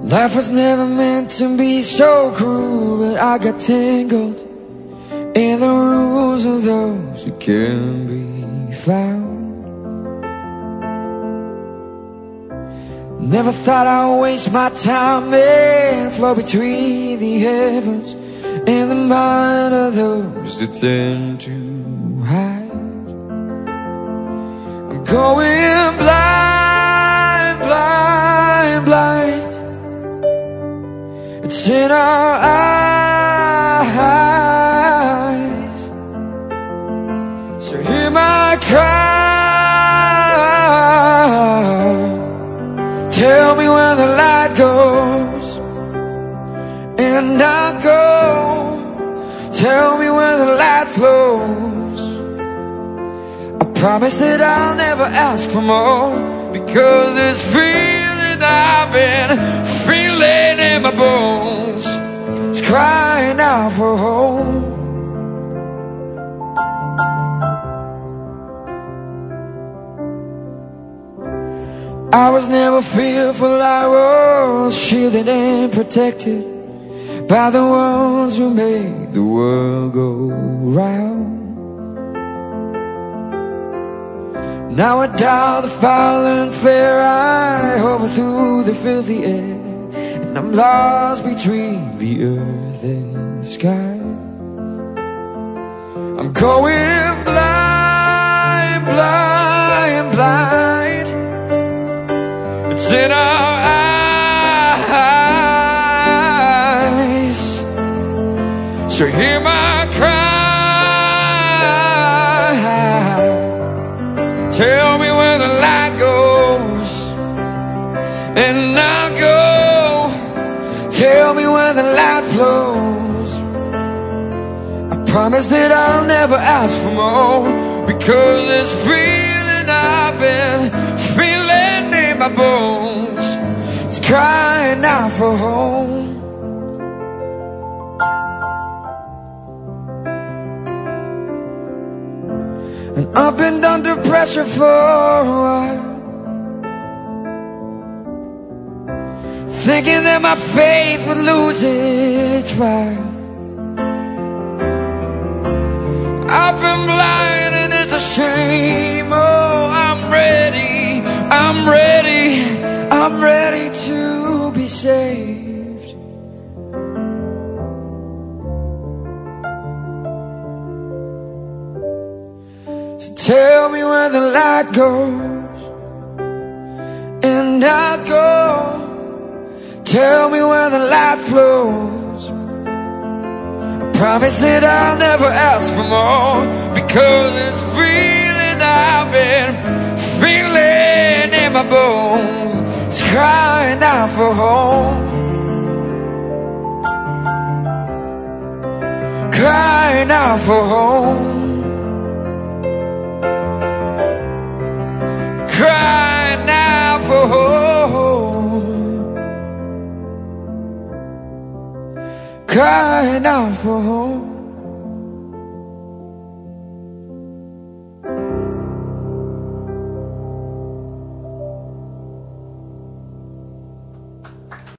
Life was never meant to be so cruel, but I got tangled in the rules of those who can be found. Never thought I'd waste my time and flow between the heavens and the mind of those who tend to hide. I'm going blind, blind, blind. It's in our eyes. So hear my cry. Tell me where the light goes, and I'll go. Tell me where the light flows. I promise that I'll never ask for more, because this feeling I've been feeling in my bones is crying out for home. I was never fearful, I was shielded and protected by the ones who made the world go round. Now I dial the foul and fair, I hover through the filthy air, and I'm lost between the earth and sky. I'm going blind, blind, blind. It's in our eyes. So hear my cry. Tell me where the light goes, and I'll go. Tell me where the light flows. I promise that I'll never ask for more, because this feeling I've been feeling in my bones, it's crying out for home. And I've been under pressure for a while, thinking that my faith would lose its fire. I've been blind and it's a shame. Oh, I'm ready, I'm ready, I'm ready to be saved. So tell me where the light goes, and I'll go. Tell me where the light flows. I promise that I'll never ask for more, because this feeling I've been feeling in my bones is crying out for home. Crying out for home. Crying out for home. Crying out for home.